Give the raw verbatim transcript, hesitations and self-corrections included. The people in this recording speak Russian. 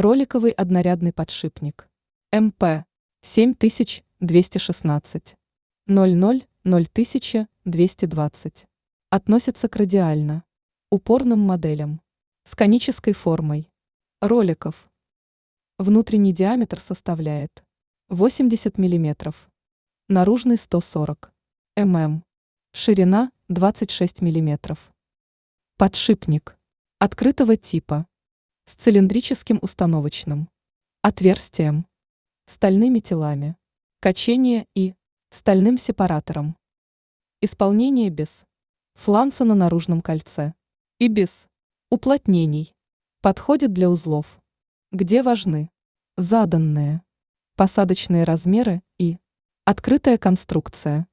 Роликовый однорядный подшипник. эм пэ семь тысяч двести шестнадцать ноль ноль ноль двести двадцать. Относится к радиально упорным моделям с конической формой роликов. Внутренний диаметр составляет восемьдесят миллиметров, наружный сто сорок миллиметров, ширина двадцать шесть миллиметров. Подшипник открытого типа с цилиндрическим установочным отверстием, стальными телами, качение и стальным сепаратором. Исполнение без фланца на наружном кольце и без уплотнений. Подходит для узлов, где важны заданные посадочные размеры и открытая конструкция.